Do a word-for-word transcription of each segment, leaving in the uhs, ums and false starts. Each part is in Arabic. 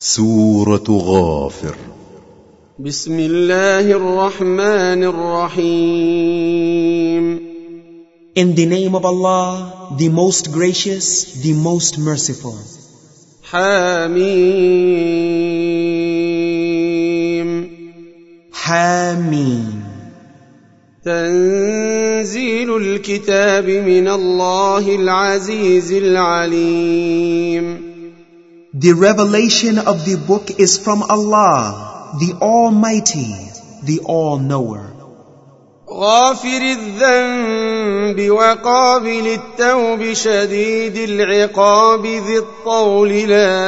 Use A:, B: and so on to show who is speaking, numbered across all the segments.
A: سورة غافر.
B: بسم الله الرحمن الرحيم.
C: In the name of Allah, the most gracious, the most merciful.
B: حميم.
C: حميم.
B: تنزيل الكتاب من الله العزيز العليم.
C: The revelation of the book is from Allah, the Almighty, the All-Knower.
B: غافر الذنب وقابل التوب شديد العقاب ذي الطول لا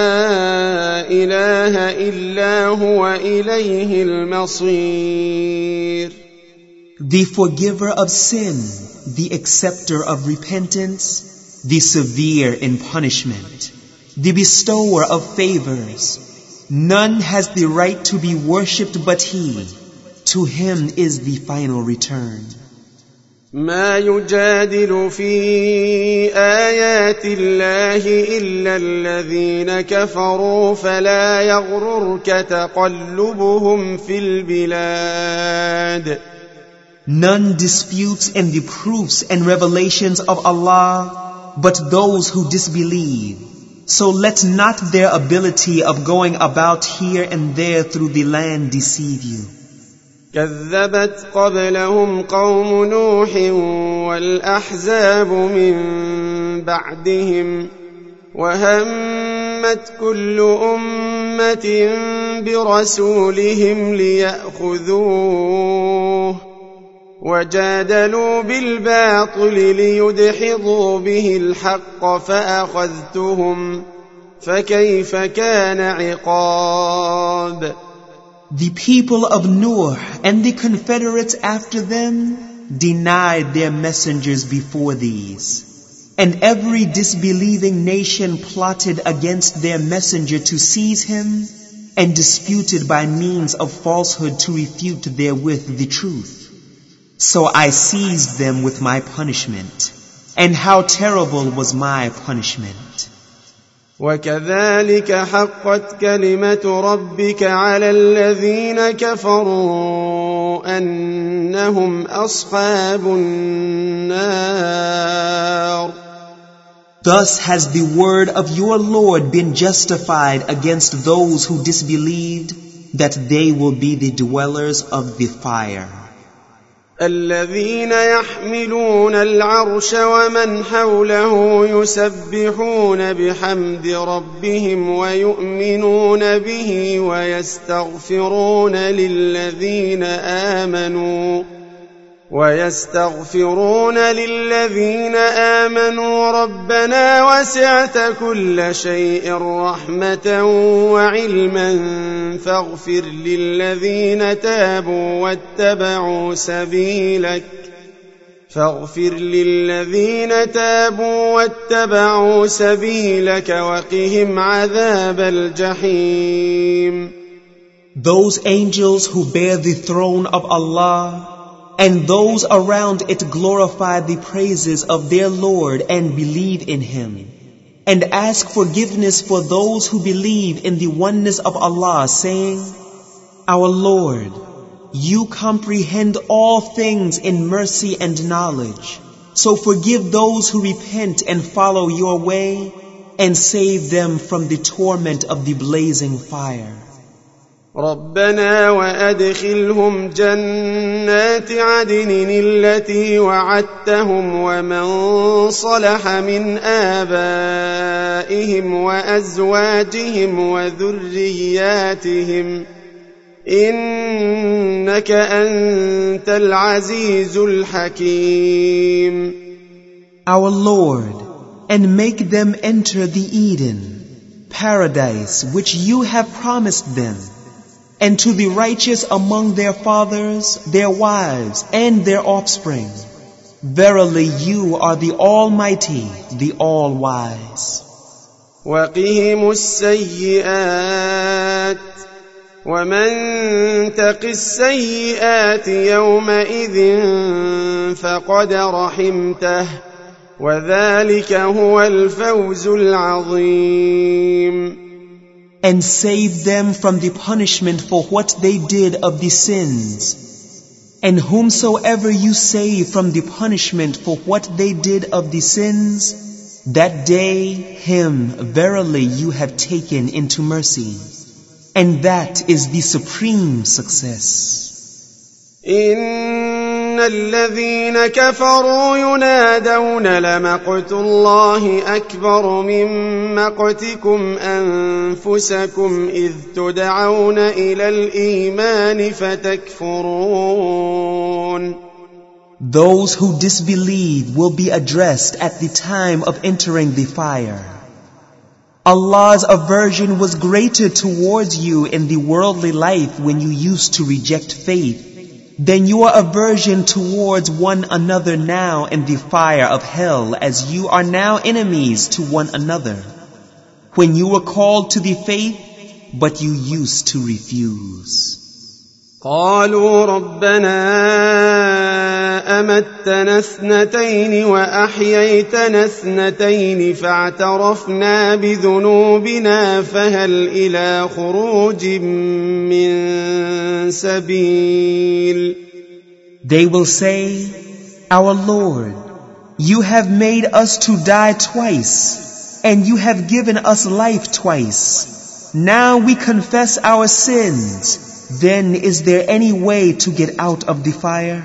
B: إله إلا هو إليه المصير.
C: The forgiver of sin, the acceptor of repentance, the severe in punishment, the bestower of favors. None has the right to be worshipped but He. To Him is the final return.
B: ما يجادل في آيات الله إلا الذين كفروا فلا يغررك تقلبهم في البلاد.
C: None disputes in the proofs and revelations of Allah but those who disbelieve. So let not their ability of going about here and there through the land deceive you.
B: كذبت قبلهم قوم نوح والأحزاب من بعدهم وهمت كل أمة برسولهم ليأخذوه وجادلوا بالباطل ليدحضوا به الحق فأخذتهم فكيف كان عقاب.
C: The people of Noah and the confederates after them denied their messengers before these, and every disbelieving nation plotted against their messenger to seize him and disputed by means of falsehood to refute therewith the truth. So I seized them with my punishment, and how terrible was my punishment.
B: وكذلك حقت كلمة ربك على الذين كفروا أنهم أصحاب النار.
C: Thus has the word of your Lord been justified against those who disbelieved, that they will be the dwellers of the fire.
B: الذين يحملون العرش ومن حوله يسبحون بحمد ربهم ويؤمنون به ويستغفرون للذين آمنوا ويستغفرون للذين آمنوا ربنا وسعت كل شيء رحمة وعلما فاغفر للذين تابوا واتبعوا سبيلك فاغفر للذين تابوا واتبعوا سبيلك وقهم عذاب الجحيم.
C: Those angels who bear the throne of Allah and those around it glorify the praises of their Lord and believe in Him, and ask forgiveness for those who believe in the oneness of Allah, saying, Our Lord, You comprehend all things in mercy and knowledge, so forgive those who repent and follow Your way, and save them from the torment of the blazing fire.
B: ربنا وأدخلهم جنات عدن التي وعدتهم ومن صلح من آبائهم وأزواجهم وذرياتهم إنك أنت العزيز الحكيم.
C: Our Lord, and make them enter the Eden, paradise which You have promised them, and to the righteous among their fathers, their wives, and their offspring. Verily You are the Almighty, the All-Wise.
B: وقهم السيئات ومن تق السيئات يومئذ فقد رحمته وذلك هو الفوز العظيم.
C: and save them from the punishment for what they did of the sins. And whomsoever you save from the punishment for what they did of the sins, that day him verily you have taken into mercy. And that is the supreme success.
B: إن الذين كفروا ينادون لمقت الله أكبر من مقتكم أنفسكم إذ تدعون إلى الإيمان فتكفرون.
C: Those who disbelieve will be addressed at the time of entering the fire. Allah's aversion was greater towards you in the worldly life when you used to reject faith than your aversion towards one another now in the fire of hell, as you are now enemies to one another, when you were called to the faith, but you used to refuse.
B: قالوا ربنا أمتنا اثنتين وأحييتنا اثنتين فاعترفنا بذنوبنا فهل إلى خروج من سبيل.
C: They will say, Our Lord, you have made us to die twice, and you have given us life twice. Now we confess our sins. Then is there any way to get out of the fire?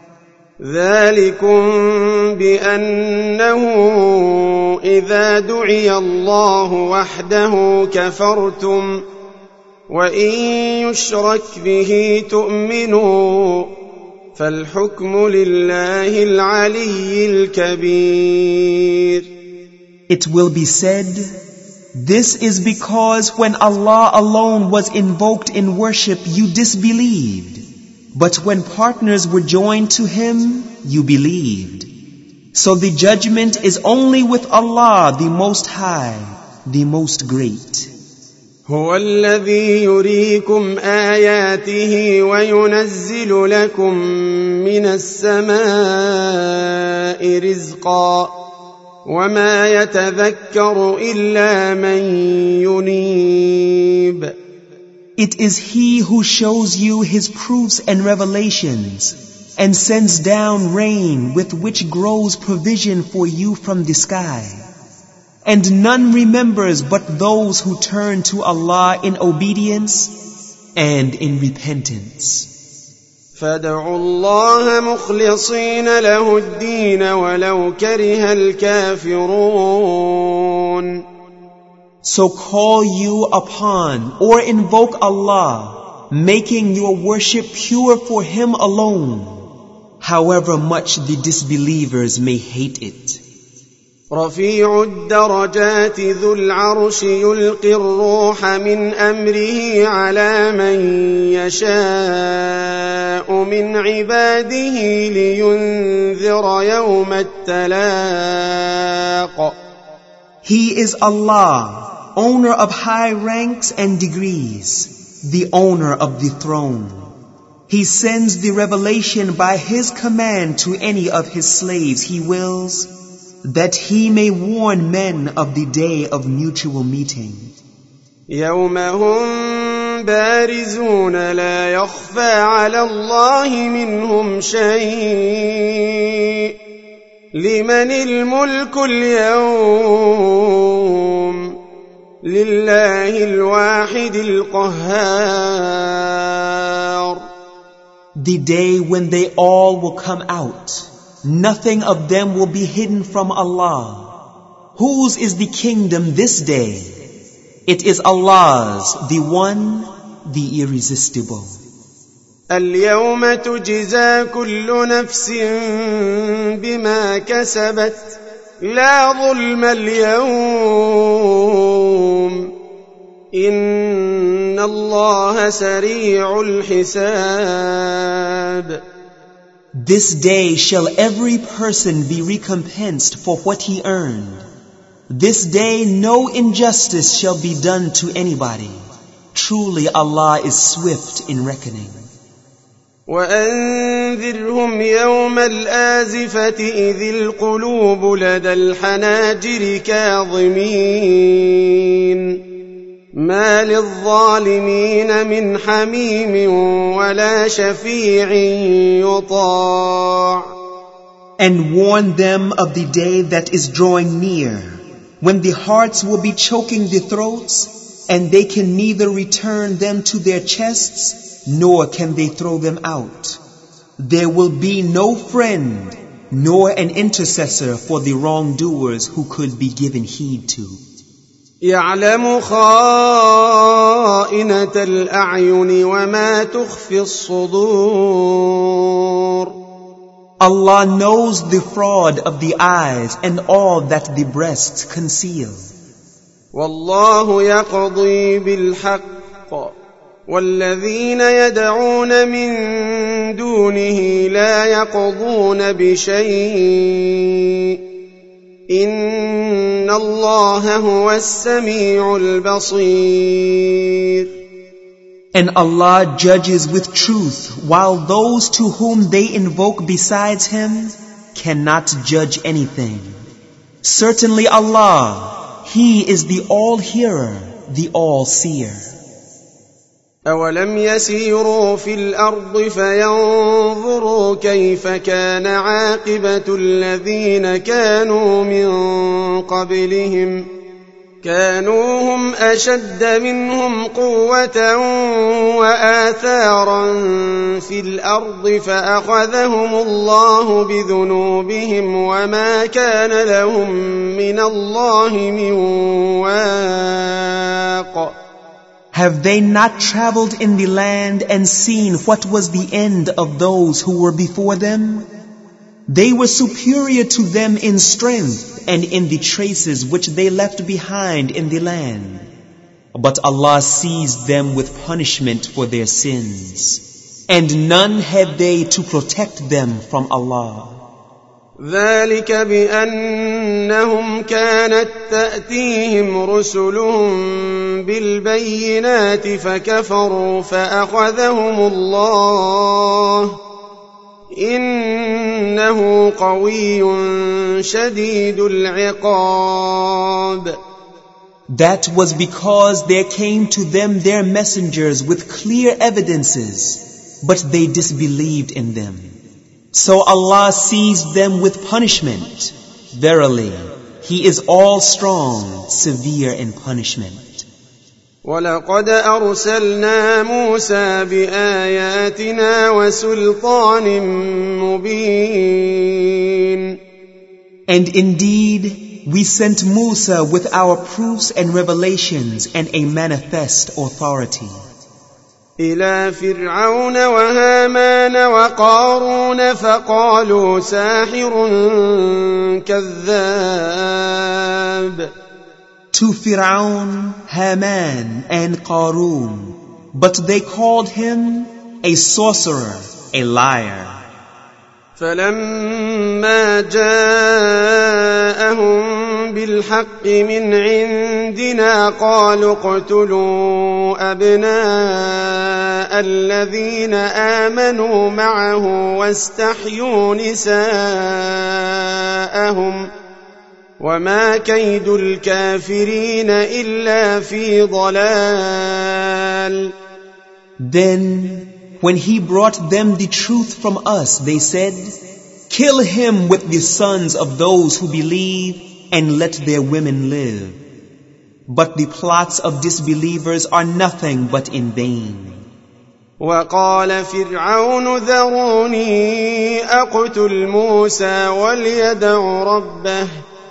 B: ذلكم بأنه إذا دعي الله وحده كفرتم وإن يشرك به تؤمنوا فالحكم لله العلي الكبير.
C: It will be said, this is because when Allah alone was invoked in worship, you disbelieved. But when partners were joined to Him, you believed. So the judgment is only with Allah, the Most High, the Most Great.
B: هو الذي يريكم آياته وينزل لكم من السماء رزقا وما يتذكر إلا من ينيب.
C: It is He who shows you His proofs and revelations and sends down rain with which grows provision for you from the sky. And none remembers but those who turn to Allah in obedience and in repentance.
B: فادعوا الله مخلصين له الدين ولو كره الكافرون.
C: So call you upon or invoke Allah, making your worship pure for Him alone, however much the disbelievers may hate it.
B: رفيع الدرجات ذو العرش يلقي الروح من أمره على من يشاء من عباده لينذر يوم التلاق.
C: He is Allah, owner of high ranks and degrees, the owner of the throne. He sends the revelation by His command to any of His slaves He wills, that He may warn men of the day of mutual meeting.
B: يوم هم بارزون لا يخفى على الله منهم شيء لمن الملك اليوم لله الواحد القهار.
C: The day when they all will come out, nothing of them will be hidden from Allah. Whose is the kingdom this day? It is Allah's, the one, the irresistible.
B: اليوم تجزى كل نفس بما كسبت لا ظلم اليوم إن الله سريع الحساب.
C: This day shall every person be recompensed for what he earned. This day no injustice shall be done to anybody. Truly Allah is swift in reckoning.
B: وأنذرهم يوم الآزفة إذ القلوب لدى الحناجر كاظمين ما للظالمين من حميم ولا شفيع يطاع.
C: And warn them of the day that is drawing near, when the hearts will be choking the throats, and they can neither return them to their chests, nor can they throw them out. There will be no friend, nor an intercessor for the wrongdoers who could be given heed to.
B: يعلم خائنة الأعين وما تخفي الصدور.
C: Allah knows the fraud of the eyes and all that the breasts conceal.
B: والله يقضي بالحق والذين يدعون من دونه لا يقضون بشيء إن الله هو السميع البصير.
C: And Allah judges with truth, while those to whom they invoke besides Him cannot judge anything. Certainly Allah, He is the all-hearer, the all-seer.
B: أولم يسيروا في الأرض فينظروا كيف كان عاقبة الذين كانوا من قبلهم كانوا هم أشد منهم قوة وآثارا في الأرض فأخذهم الله بذنوبهم وما كان لهم من الله من واق.
C: Have they not traveled in the land and seen what was the end of those who were before them? They were superior to them in strength and in the traces which they left behind in the land. But Allah seized them with punishment for their sins, and none had they to protect them from Allah.
B: ذلك بأنهم كانت تأتيهم رسلهم بالبينات فكفروا فأخذهم الله إنه قوي شديد العقاب.
C: That was because there came to them their messengers with clear evidences, but they disbelieved in them. So Allah seized them with punishment. Verily, He is all strong, severe in punishment.
B: وَلَقَدْ أَرْسَلْنَا مُوسَى بِآيَاتِنَا وَسُلْطَانٍ مُبِينٍ.
C: And indeed, we sent Musa with our proofs and revelations and a manifest authority.
B: إلى فرعون وهامان وقارون فقالوا ساحر كذاب.
C: To Fir'aun, Haman, and Qarun, but they called him a sorcerer, a liar.
B: فلما جاءهم بالحق من عندنا قالوا اقتلوا أبناء الذين آمنوا معه واستحيوا نساءهم وما كيد الكافرين إلا في ضلال.
C: Then, when he brought them the truth from us, they said, kill him with the sons of those who believe and let their women live. But the plots of disbelievers are nothing but in vain.
B: وقال فرعون ذروني أقتل موسى وليدع ربه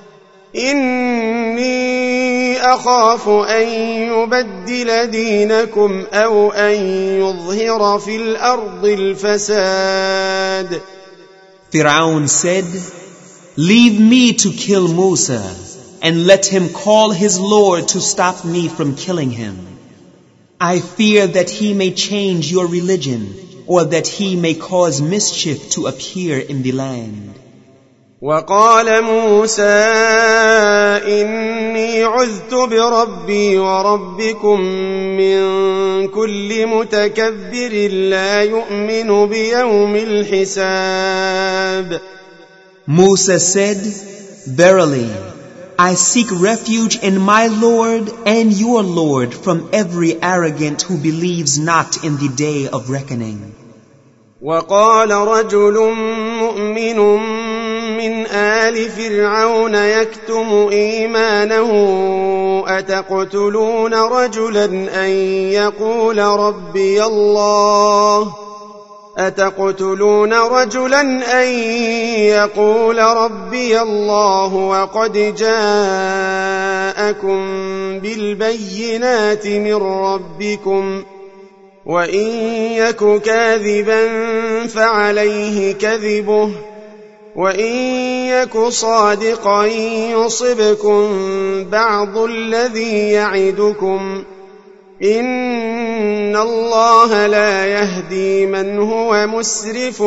B: إني أخاف أن يبدل دينكم أو أن يظهر في الأرض الفساد.
C: Fir'aun said, leave me to kill Musa and let him call his Lord to stop me from killing him. I fear that he may change your religion or that he may cause mischief to appear in the land.
B: وقال موسى إني عذت بربي وربكم من كل متكبر لا يؤمن بيوم الحساب.
C: Musa said, verily, I seek refuge in my Lord and your Lord from every arrogant who believes not in the day of reckoning.
B: وقال رجل مؤمن من آل فرعون يكتم إيمانه أتقتلون رجلا أن يقول ربي الله أتقتلون رجلا أن يقول ربي الله وقد جاءكم بالبينات من ربكم وإن يك كاذبا فعليه كذبه وإن يك صادقا يصبكم بعض الذي يعدكم إن الله لا يهدي من هو مسرف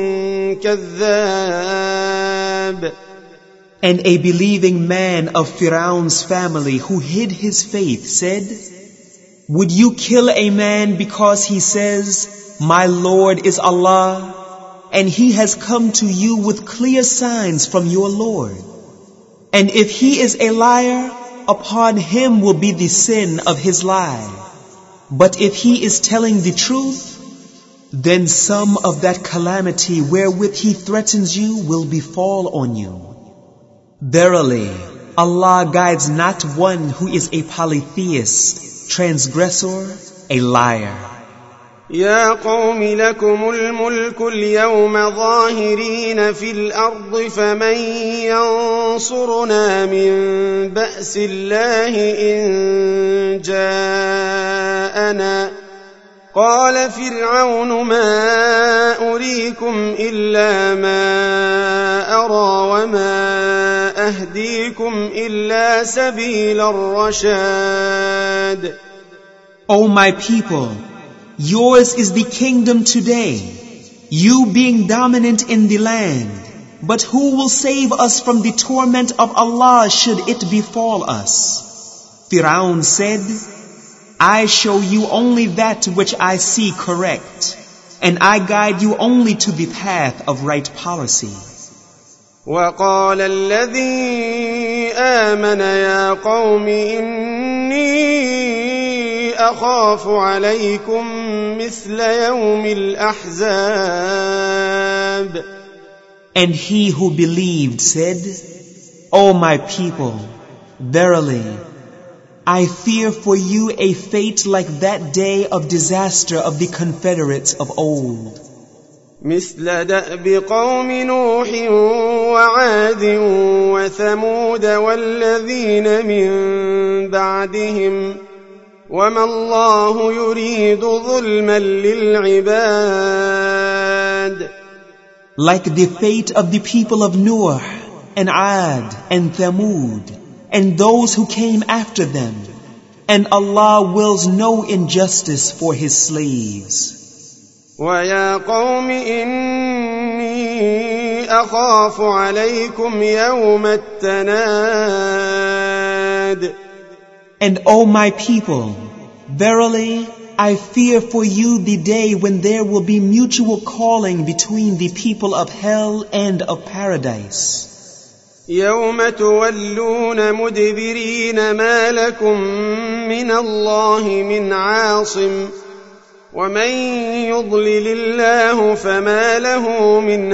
B: كذاب.
C: And a believing man of Pharaoh's family who hid his faith said, would you kill a man because he says, my Lord is Allah, and he has come to you with clear signs from your Lord? And if he is a liar, upon him will be the sin of his lie. But if he is telling the truth, then some of that calamity wherewith he threatens you will befall on you. Verily, Allah guides not one who is a polytheist, transgressor, a liar.
B: يا قوم لكم الملك اليوم ظاهرين في الأرض فمن ينصرنا من بأس الله إن جاءنا قال فرعون ما أريكم إلا ما أرى وما أهديكم إلا سبيل الرشاد.
C: O my people, yours is the kingdom today, you being dominant in the land. But who will save us from the torment of Allah should it befall us? Firaun said, I show you only that which I see correct, and I guide you only to the path of right policy.
B: وقال الذي آمن يا قوم إني أخاف عليكم مثل يوم الأحزاب.
C: And he who believed said, O my people, verily, I fear for you a fate like that day of disaster of the confederates of old.
B: مثل دأب قوم نوح وعاد وثمود والذين من بعدهم وما الله يريد ظلما للعباد.
C: Like the fate of the people of Noah and Ad and Thamud and those who came after them, and Allah wills no injustice for His slaves.
B: وَيَا قَوْمِ إِنِّي أَخَافُ عَلَيْكُمْ يَوْمَ التَّنَادِ.
C: And O my people, verily, I fear for you the day when there will be mutual calling between the people of hell and of paradise.
B: يَوْمَ تُوَلُّونَ مُدْبِرِينَ مَا لَكُمْ مِنَ اللَّهِ مِنْ عَاصِمٍ وَمَنْ يُضْلِلِ اللَّهُ فَمَا لَهُ مِنْ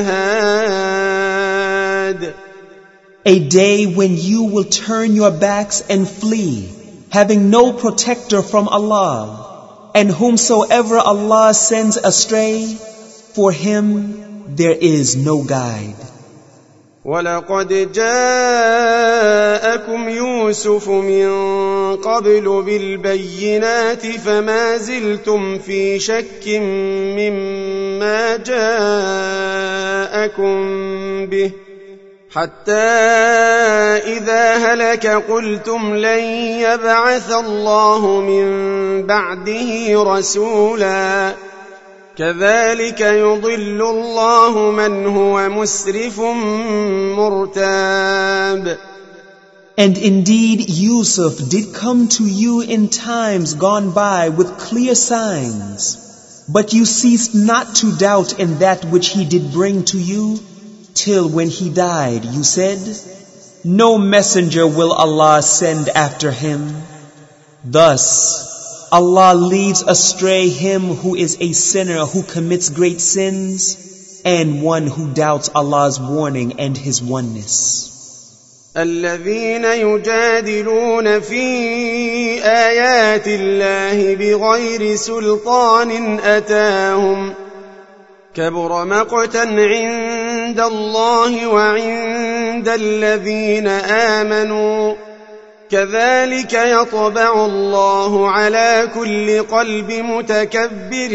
B: هَادٍ.
C: A day when you will turn your backs and flee, having no protector from Allah, and whomsoever Allah sends astray, for him there is no guide.
B: وَلَقَدْ جَاءَكُمْ يُوسُفُ مِنْ قَبْلُ بِالْبَيِّنَاتِ فَمَا زِلْتُمْ فِي شَكٍّ مِّمَّا جَاءَكُمْ بِهِ حَتَّى إِذَا هَلَكَ قُلْتُمْ لَنْ يَبْعَثَ اللَّهُ مِنْ بَعْدِهِ رَسُولًا كَذَلِكَ يُضِلُّ اللَّهُ مَنْ هُوَ مُسْرِفٌ مُرْتَابٌ.
C: And indeed Yusuf did come to you in times gone by with clear signs, but you ceased not to doubt in that which he did bring to you, till when he died you said, no messenger will Allah send after him. Thus, Allah leads astray him who is a sinner who commits great sins and one who doubts Allah's warning and His oneness.
B: الذين يجادلون في آيات الله بغير سلطان أتاهم كبر مقتا عند الله وعند الذين آمنوا كذلك يطبع الله على كل قلب متكبر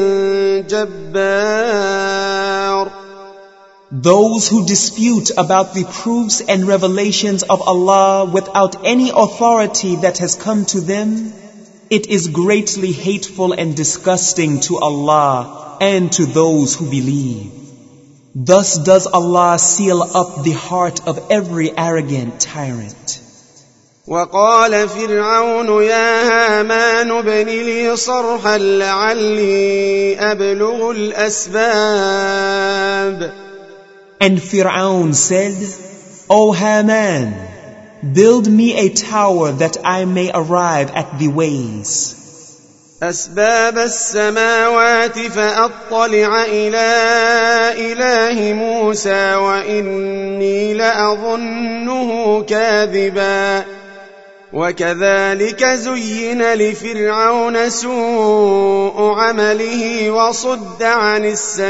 B: جبار.
C: Those who dispute about the proofs and revelations of Allah without any authority that has come to them, it is greatly hateful and disgusting to Allah and to those who believe. Thus does Allah seal up the heart of every arrogant tyrant.
B: وقال فرعون يا هامان ابن لي صرحا لعلي أبلغ الأسباب.
C: And Fir'aun said, O Haman, build me a tower that I may arrive at the ways.
B: أسباب السماوات فأطلع إلى إله موسى وإني لأظنه كاذبا. وكذلك زين لفرعون سوء عمله وصد عن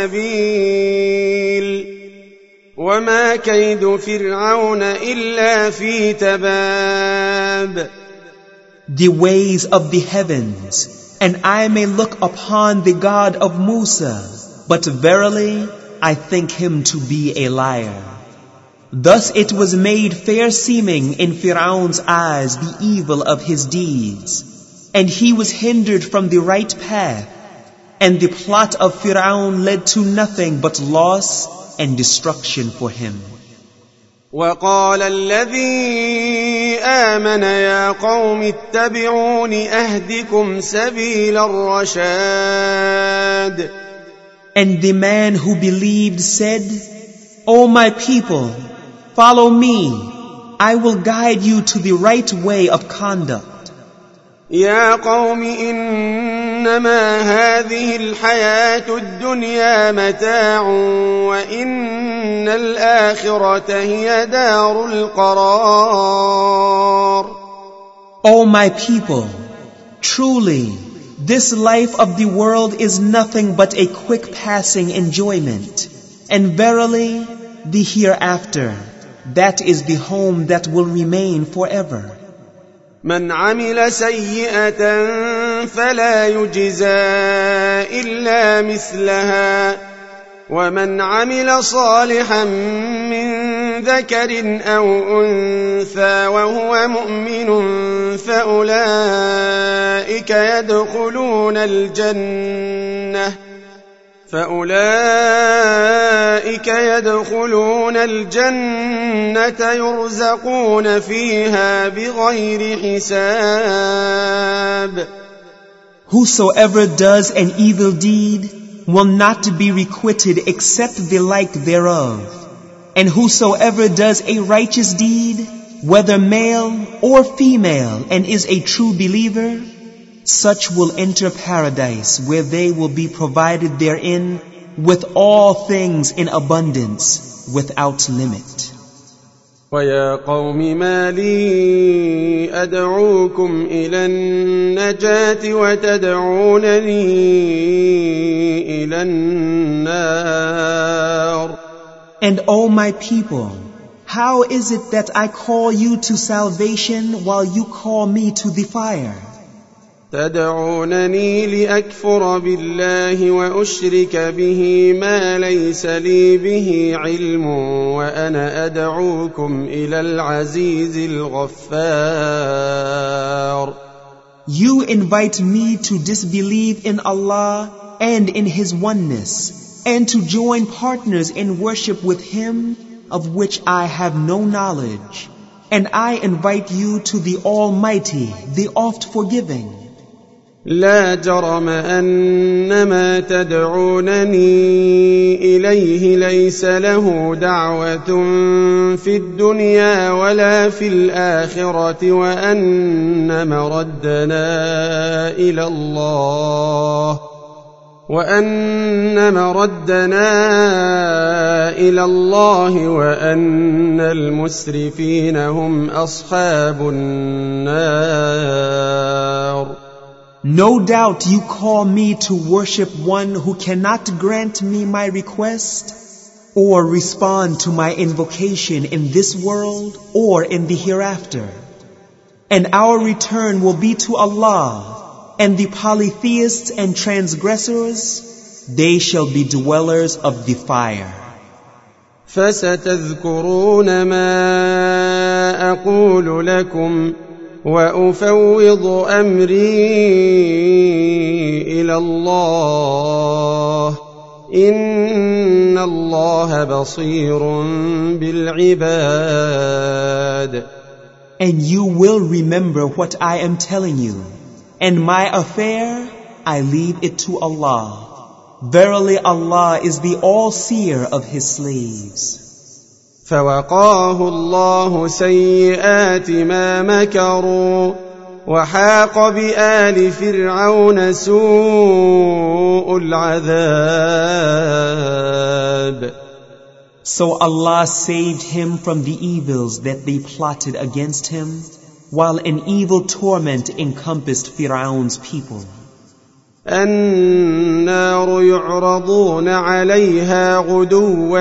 B: السبيل وما كيد فرعون إلا في تباب.
C: The ways of the heavens, and I may look upon the God of Musa, but verily I think him to be a liar. Thus it was made fair seeming in Fir'aun's eyes the evil of his deeds, and he was hindered from the right path, and the plot of Fir'aun led to nothing but loss and destruction for him.
B: وقال الذي آمن يا قوم اتبعون أهدكم سبيل الرشاد.
C: And the man who believed said, O my people, follow me, I will guide you to the right way of conduct.
B: يا قوم إنما هذه الحياة الدنيا متاع وإن الآخرة هي دار القرار.
C: O my people, truly, this life of the world is nothing but a quick passing enjoyment, and verily, the hereafter, that is the home that will remain forever.
B: من عمل سيئة فلا يجزى إلا مثلها ومن عمل صالحا من ذكر أو أنثى وهو مؤمن فأولئك يدخلون الجنة فأولئك يدخلون الجنة يرزقون فيها بغير حساب.
C: Whosoever does an evil deed will not be requited except the like thereof. And whosoever does a righteous deed, whether male or female, and is a true believer, such will enter paradise, where they will be provided therein with all things in abundance, without limit.
B: وَيَا قَوْمِ مَا لِي أَدْعُوكُمْ إِلَى النَّجَاةِ وَتَدْعُونَنِي إِلَى النَّارِ.
C: And O my people, how is it that I call you to salvation while you call me to the fire?
B: تدعونني لأكفر بالله وأشرك به ما ليس لي به علم وأنا أدعوكم إلى العزيز الغفار.
C: You invite me to disbelieve in Allah and in His oneness, and to join partners in worship with Him of which I have no knowledge. And I invite you to the Almighty, the oft forgiving.
B: لا جرم أن ما تدعونني إليه ليس له دعوة في الدنيا ولا في الآخرة وأن مردنا إلى الله وأن مردنا إلى الله وأن المسرفين هم أصحاب النار.
C: No doubt you call me to worship one who cannot grant me my request or respond to my invocation in this world or in the hereafter. And our return will be to Allah, and the polytheists and transgressors, they shall be dwellers of the fire.
B: فستذكرون ما أقول لكم وأفوض أمري إلى الله إن الله بصير بالعباد.
C: And you will remember what I am telling you, and my affair I leave it to Allah. Verily Allah is the all-seer of His slaves.
B: فوقاه الله سيئات ما مكروا وحاق بآل فرعون سوء العذاب.
C: So Allah saved him from the evils that they plotted against him, while an evil torment encompassed Fir'aun's people.
B: النار يعرضون عليها غدوا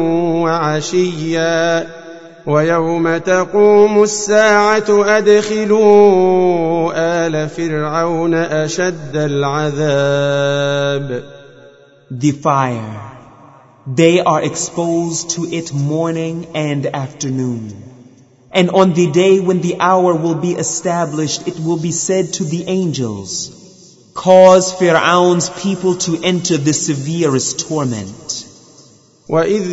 B: وعشيا ويوم تقوم الساعة أدخلوا آل فرعون أشد العذاب.
C: The fire, they are exposed to it morning and afternoon. And on the day when the hour will be established, it will be said to the angels, cause Fir'aun's people to enter the severest torment.
B: وَإِذْ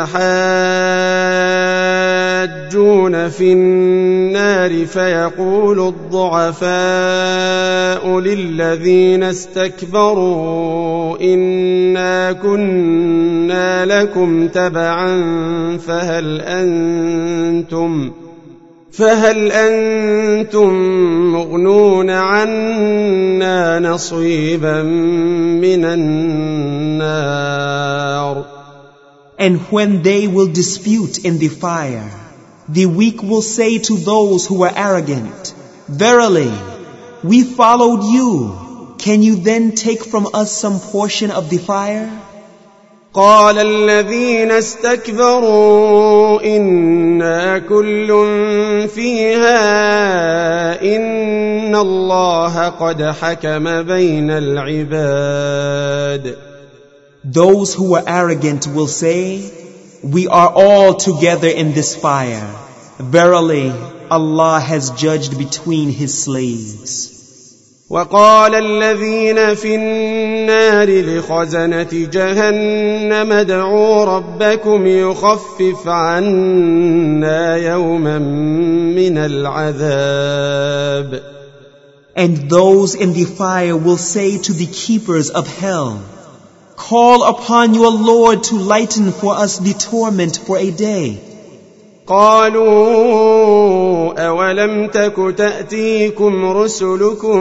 B: يَتَحَاجُّونَ فِي النَّارِ فَيَقُولُ الضُّعَفَاءُ لِلَّذِينَ اسْتَكْبَرُوا إِنَّا كُنَّا لَكُمْ تَبَعًا فَهَلْ أَنْتُمْ فهل أنتم مغنون عنا نصيبا من النار.
C: And when they will dispute in the fire, the weak will say to those who are arrogant, verily, we followed you. Can you then take from us some portion of the fire?
B: قال الذين استكبروا إنا كل فيها إن الله قد حكم بين العباد.
C: Those who are arrogant will say, we are all together in this fire. Verily, Allah has judged between His slaves.
B: وقال الذين في النار لخزنة جهنم ادعوا ربكم يخفف عنا يوما من العذاب.
C: And those in the fire will say to the keepers of hell, call upon your Lord to lighten for us the torment for a day.
B: قالوا أولم تك تأتيكم رسلكم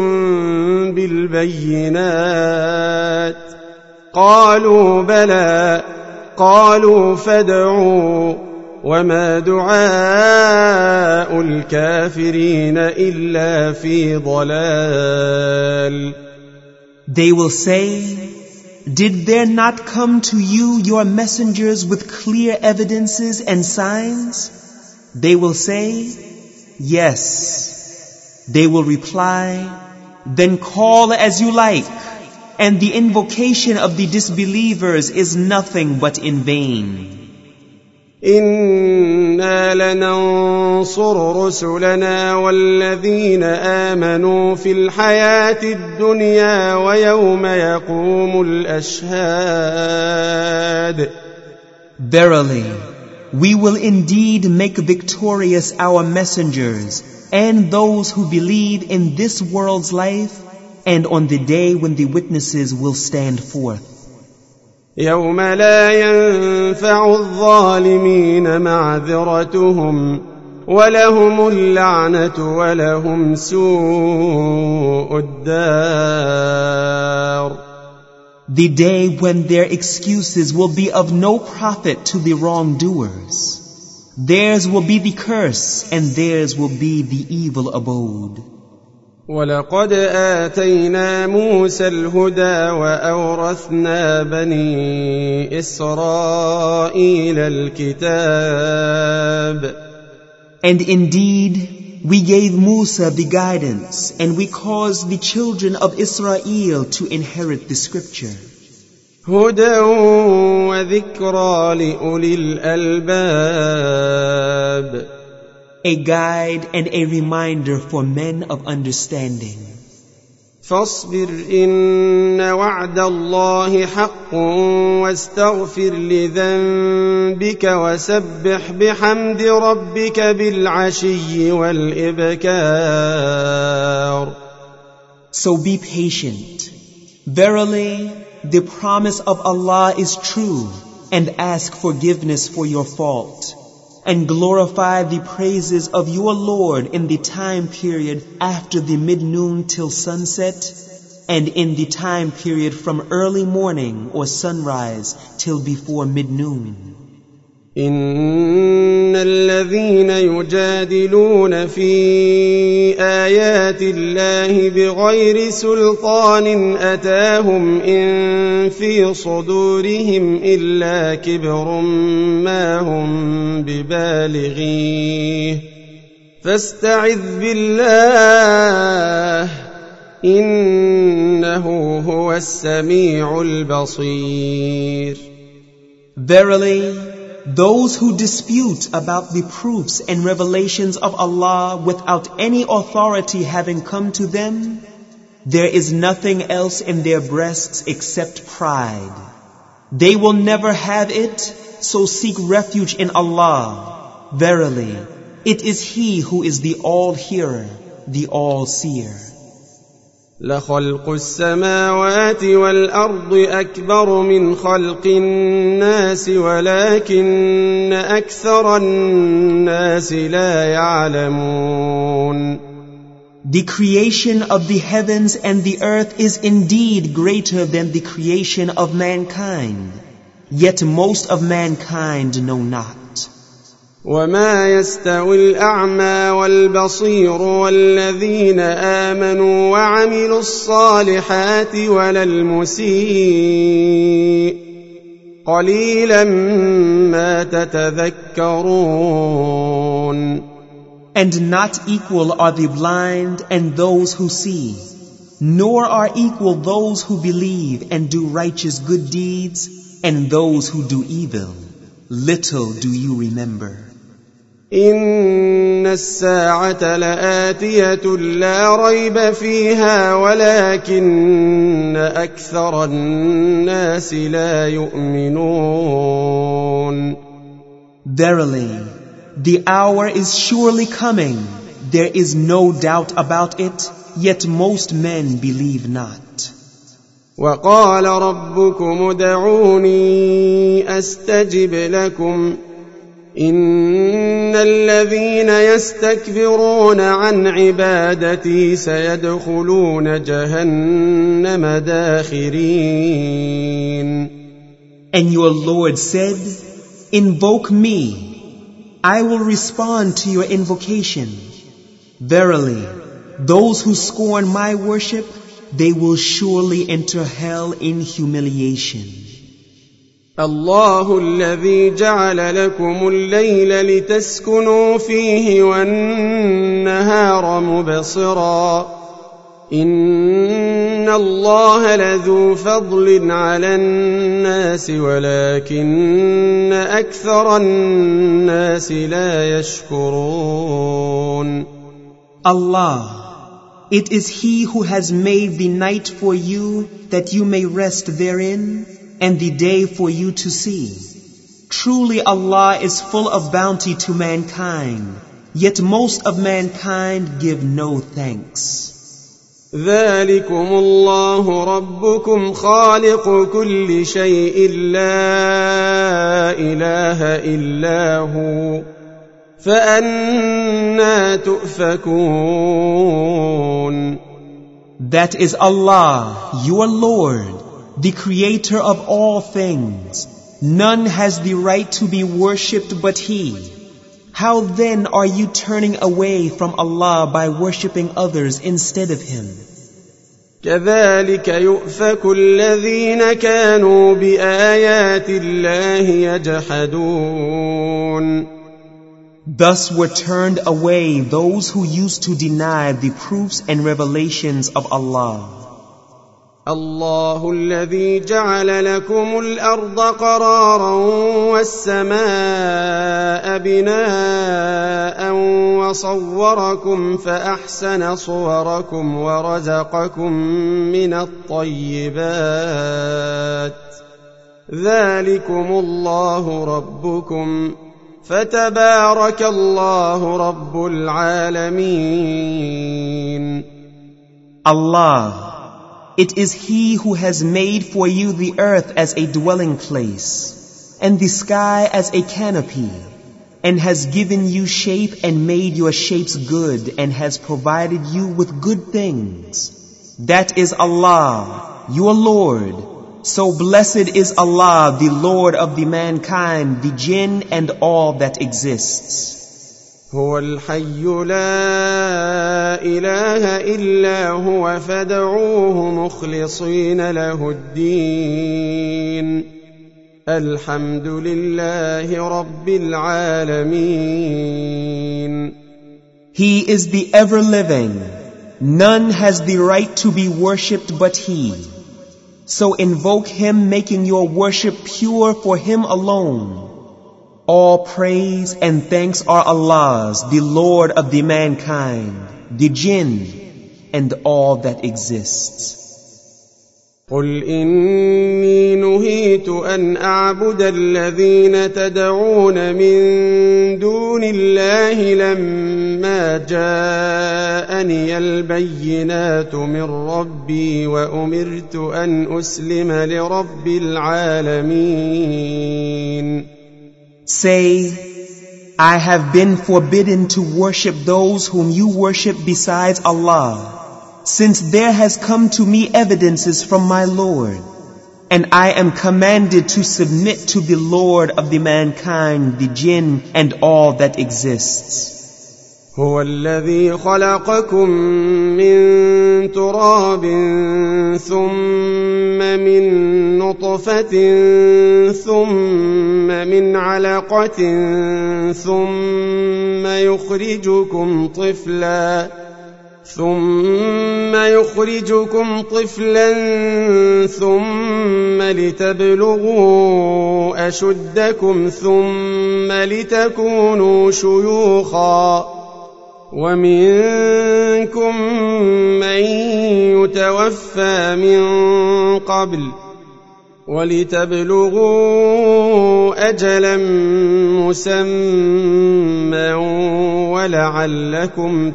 B: بالبينات قالوا بلى قالوا فادعوا وما دعاء الكافرين إلا في ضلال.
C: They will say, did there not come to you your messengers with clear evidences and signs? They will say, yes. They will reply, then call as you like, and the invocation of the disbelievers is nothing but in vain.
B: إنا لننصر رسلنا والذين آمنوا في الحياة الدنيا ويوم يقوم الأشهاد.
C: Verily, we will indeed make victorious our messengers and those who believe in this world's life and on the day when the witnesses will stand forth.
B: يوم لا ينفع الظالمين معذرتهم ولهم اللعنة ولهم سوء الدار.
C: The day when their excuses will be of no profit to the wrongdoers. Theirs will be the curse and theirs will be the evil abode.
B: ولقد آتينا موسى الهدى وأورثنا بني إسرائيل الكتاب.
C: And indeed, we gave Musa the guidance and we caused the children of Israel to inherit the scripture.
B: هدى وذكرى لأولي الألباب.
C: A guide and a reminder for men of understanding.
B: فاصبر إن وعد الله حق واستغفر لذنبك وسبح بحمد ربك بالعشي والإبكار.
C: So be patient. Verily, the promise of Allah is true, and ask forgiveness for your fault. And glorify the praises of your Lord in the time period after the mid-noon till sunset, and in the time period from early morning or sunrise till before mid-noon.
B: إن الذين يجادلون في آيات الله بغير سلطان أتاهم إن في صدورهم إلا كبر ما هم ببالغيه فاستعذ بالله إنه هو السميع البصير.
C: Verily, those who dispute about the proofs and revelations of Allah without any authority having come to them, there is nothing else in their breasts except pride. They will never have it, so seek refuge in Allah. Verily, it is He who is the All-Hearer, the All-Seer.
B: لخلق السماوات والأرض أكبر من خلق الناس ولكن أكثر الناس لا يعلمون.
C: The creation of the heavens and the earth is indeed greater than the creation of mankind, yet most of mankind know not.
B: وما يستوي الأعمى والبصير والذين آمنوا وعملوا الصالحات ولا المسيء قليلا ما تتذكرون.
C: And not equal are the blind and those who see, nor are equal those who believe and do righteous good deeds and those who do evil. Little do you remember.
B: إن الساعة لآتية لا ريب فيها ولكن أكثر الناس لا يؤمنون.
C: Verily, the hour is surely coming. There is no doubt about it, yet most men believe not.
B: وقال ربكم ادعوني أستجب لكم إن الذين يستكبرون عن عبادتي سيدخلون جهنم داخرين.
C: And your Lord said, invoke me. I will respond to your invocation. Verily, those who scorn my worship, they will surely enter hell in humiliation.
B: الله الذي جعل لكم الليل لتسكنوا فيه والنهار مبصرا إن الله لذو فضل على الناس ولكن أكثر الناس لا يشكرون.
C: Allah, it is He who has made the night for you that you may rest therein, and the day for you to see. Truly Allah is full of bounty to mankind, yet most of mankind give no thanks.
B: ذلكم الله ربكم خالق كل شيء لا إله إلا هو فأنى تؤفكون.
C: That is Allah, your Lord, the creator of all things. None has the right to be worshipped but He. How then are you turning away from Allah by worshipping others instead of Him?
B: كذلك يؤفك الذين كانوا بآيات الله يجحدون.
C: Thus were turned away those who used to deny the proofs and revelations of Allah.
B: الله الذي جعل لكم الأرض قرارا والسماء بناء وصوركم فأحسن صوركم ورزقكم من الطيبات ذلكم الله ربكم فتبارك الله رب العالمين.
C: Allah, it is He who has made for you the earth as a dwelling place, and the sky as a canopy, and has given you shape and made your shapes good, and has provided you with good things. That is Allah, your Lord. So blessed is Allah, the Lord of the mankind, the jinn, and all that exists.
B: هو الحي لا إله إلا هو فادعوه مخلصين له الدين الحمد لله رب العالمين.
C: He is the ever-living. None has the right to be worshipped but He. So invoke Him, making your worship pure for Him alone. All praise and thanks are Allah's, the Lord of the mankind, the jinn, and all that exists.
B: قل إني نهيت أن أعبد الذين تدعون من دون الله لما جاءني البينات من ربي وأمرت أن أسلم لرب العالمين.
C: Say, I have been forbidden to worship those whom you worship besides Allah, since there has come to me evidences from my Lord, and I am commanded to submit to the Lord of the mankind, the jinn, and all that exists.
B: هو الذي خلقكم من تراب ثم من نطفة ثم من علقة ثم يخرجكم طفلا ثم يخرجكم طفلا ثم لتبلغوا أشدكم ثم لتكونوا شيوخا ومنكم من يتوفى من قبل ولتبلغوا أجلا مسمى ولعلكم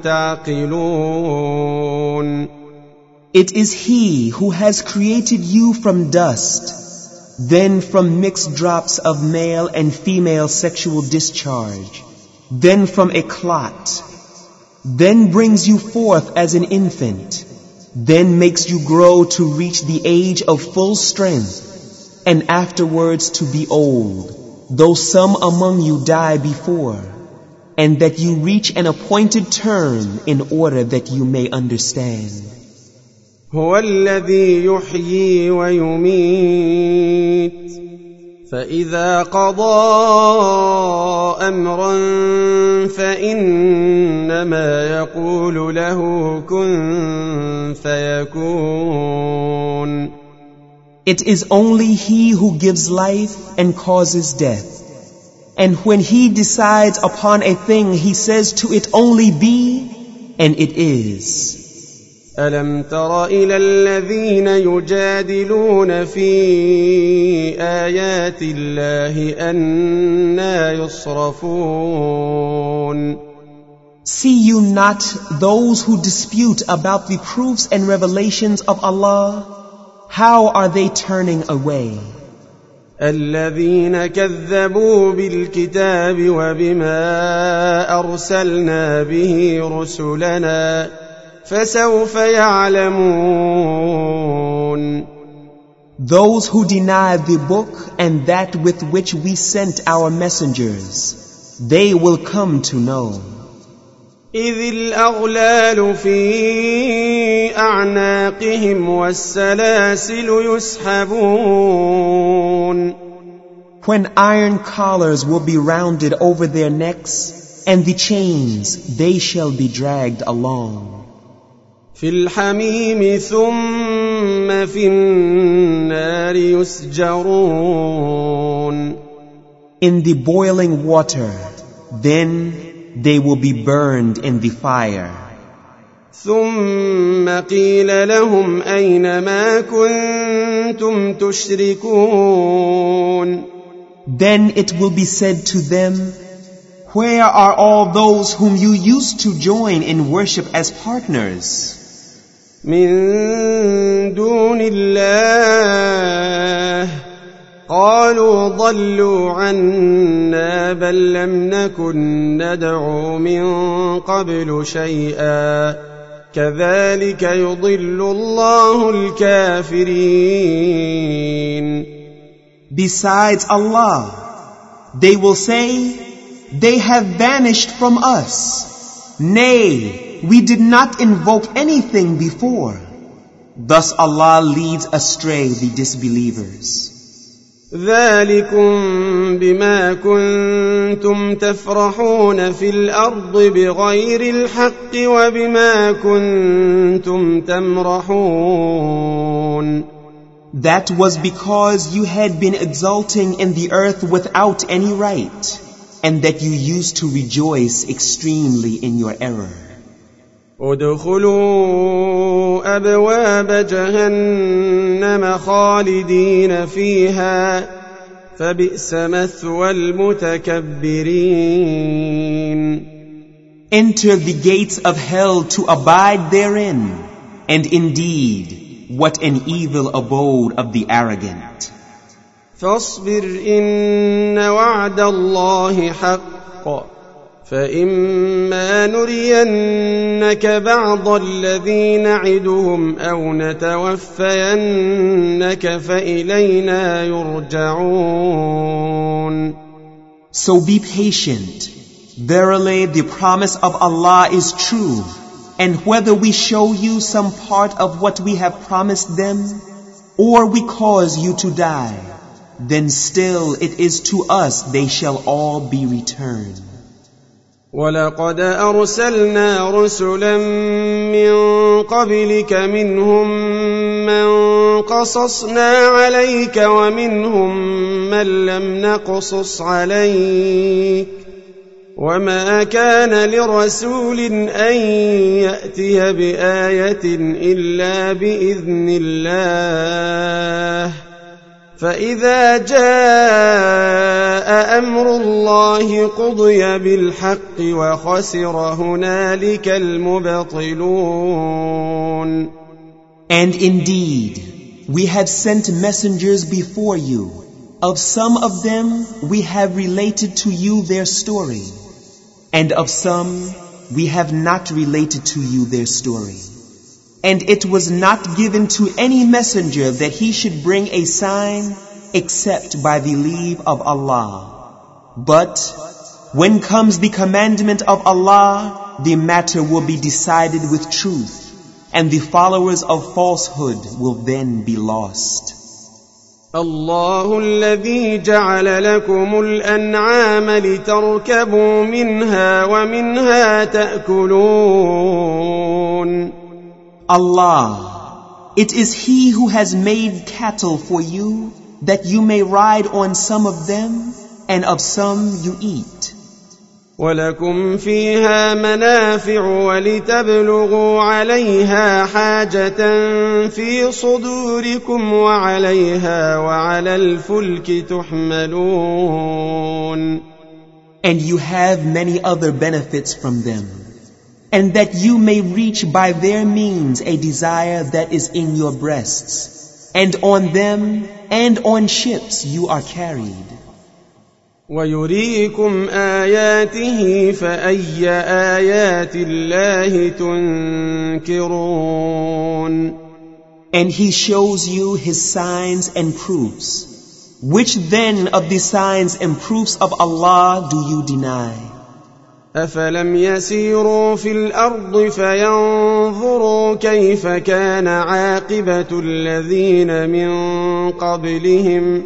B: تعقلون.
C: It is He who has created you from dust, then from mixed drops of male and female sexual discharge, then from a clot, then brings you forth as an infant, then makes you grow to reach the age of full strength, and afterwards to be old, though some among you die before, and that you reach an appointed term in order that you may understand.
B: هو الذي يحيي ويميت فإذا قضى أمرا فإنما يقول له كن فيكون.
C: It is only He who gives life and causes death. And when He decides upon a thing, He says to it only be, and it is.
B: ألم تر إلى الذين يجادلون في آيات الله أنى يصرفون
C: See you not those who dispute about the proofs and revelations of Allah? How are they turning away?
B: الذين كذبوا بالكتاب وبما أرسلنا به رسلنا فسوف يعلمون.
C: Those who deny the book and that with which we sent our messengers, they will come to know.
B: إذ الأغلال في أعناقهم والسلاسل يسحبون.
C: When iron collars will be rounded over their necks, and the chains, they shall be dragged along.
B: في الحميم ثم في النار يسجرون.
C: In the boiling water, then they will be burned in the fire.
B: ثم قيل لهم أين ما كنتم تشركون.
C: Then it will be said to them, where are all those whom you used to join in worship as partners?
B: من دون الله قالوا ضلوا عنا بل لم نكن ندعو من قبل شيئا كذلك يضل الله الكافرين.
C: Besides Allah, they will say, they have vanished from us. Nay, we did not invoke anything before. Thus Allah leads astray the disbelievers.
B: ذلكم بما كنتم تفرحون في الأرض بغير الحق وبما كنتم تمرحون.
C: That was because you had been exulting in the earth without any right, and that you used to rejoice extremely in your error.
B: ادخلوا أبواب جهنم خالدين فيها فبئس مثوى المتكبرين.
C: Enter the gates of hell to abide therein, and indeed, what an evil abode of the arrogant.
B: فاصبر إن وعد الله حق فإما نرينك بعض الذي نعدهم أو نتوفينك فإلينا يرجعون.
C: So be patient. Verily the promise of Allah is true, and whether we show you some part of what we have promised them, or we cause you to die, then still it is to us they shall all be returned.
B: ولقد أرسلنا رسلا من قبلك منهم من قصصنا عليك ومنهم من لم نقصص عليك وما كان لرسول أن يأتي بآية إلا بإذن الله فإذا جاء أمر الله قضي بالحق وخسر هنالك المبطلون.
C: And indeed, we have sent messengers before you. Of some of them we have related to you their story, and of some we have not related to you their story. And it was not given to any messenger that he should bring a sign except by the leave of Allah. But when comes the commandment of Allah, the matter will be decided with truth, and the followers of falsehood will then be lost.
B: الله الذي جعل لكم الأنعام لتركبوا منها ومنها تأكلون.
C: Allah, it is He who has made cattle for you, that you may ride on some of them, and of some you eat.
B: ولكم فيها منافع ولتبلغوا عليها حاجة في صدوركم وعليها وعلى الفلك تحملون.
C: And you have many other benefits from them, and that you may reach by their means a desire that is in your breasts, and on them and on ships you are carried.
B: وَيُرِيكُمْ آيَاتِهِ فَأَيَّ آيَاتِ اللَّهِ تُنْكِرُونَ.
C: And he shows you his signs and proofs. Which then of the signs and proofs of Allah do you deny?
B: أَفَلَمْ يَسِيرُوا فِي الْأَرْضِ فَيَنْظُرُوا كَيْفَ كَانَ عَاقِبَةُ الَّذِينَ مِنْ قَبْلِهِمْ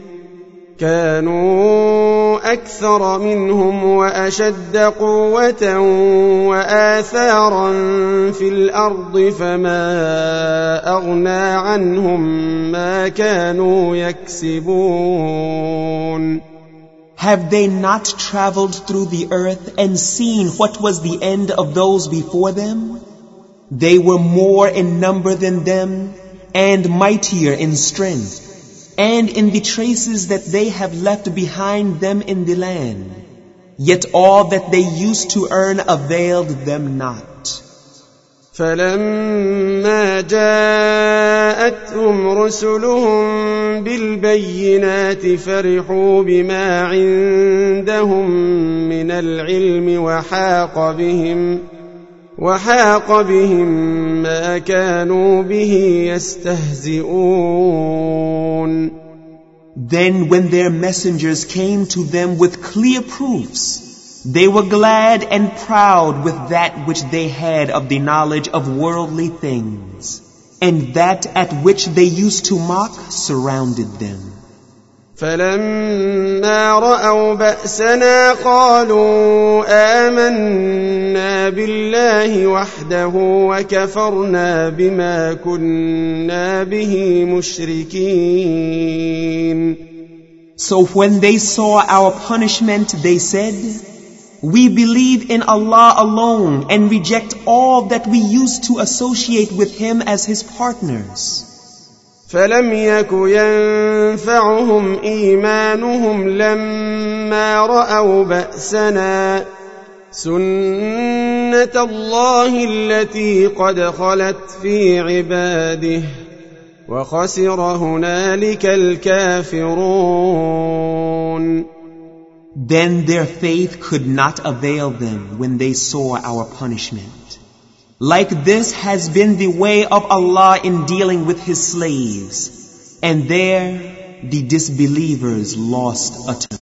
B: كَانُوا أَكْثَرَ مِنْهُمْ وَأَشَدَّ قُوَّةً وَآثَارًا فِي الْأَرْضِ فَمَا أَغْنَى عَنْهُمْ مَا كَانُوا يَكْسِبُونَ.
C: Have they not traveled through the earth and seen what was the end of those before them? They were more in number than them and mightier in strength, and in the traces that they have left behind them in the land. Yet all that they used to earn availed them not.
B: فَلَمَّا جَاءَتْهُمْ رُسُلُهُم بِالْبَيِّنَاتِ فَرِحُوا بِمَا عِندَهُم مِّنَ الْعِلْمِ وَحَاقَ بِهِمْ وَحَاقَ بِهِم مَّا كَانُوا بِهِ يَسْتَهْزِئُونَ.
C: Then when their messengers came to them with clear proofs, they were glad and proud with that which they had of the knowledge of worldly things, and that at which they used to mock surrounded them.
B: فَلَمَّا رَأَوْا بَأْسَنَا قَالُوا آمَنَّا بِاللَّهِ وَحْدَهُ وَكَفَرْنَا بِمَا كُنَّا بِهِ مُشْرِكِينَ.
C: So when they saw our punishment, they said, "We believe in Allah alone and reject all that we used to associate with Him as His partners."
B: فَلَمْ يَكُ يَنفَعُهُمْ إِيمَانُهُمْ لَمَّا رَأَوْا بَأْسَنَا سُنَّةَ اللَّهِ الَّتِي قَدْ خَلَتْ فِي عِبَادِهِ وَخَسِرَ هُنَالِكَ الْكَافِرُونَ.
C: Then their faith could not avail them when they saw our punishment. Like this has been the way of Allah in dealing with His slaves, and there the disbelievers lost utterly.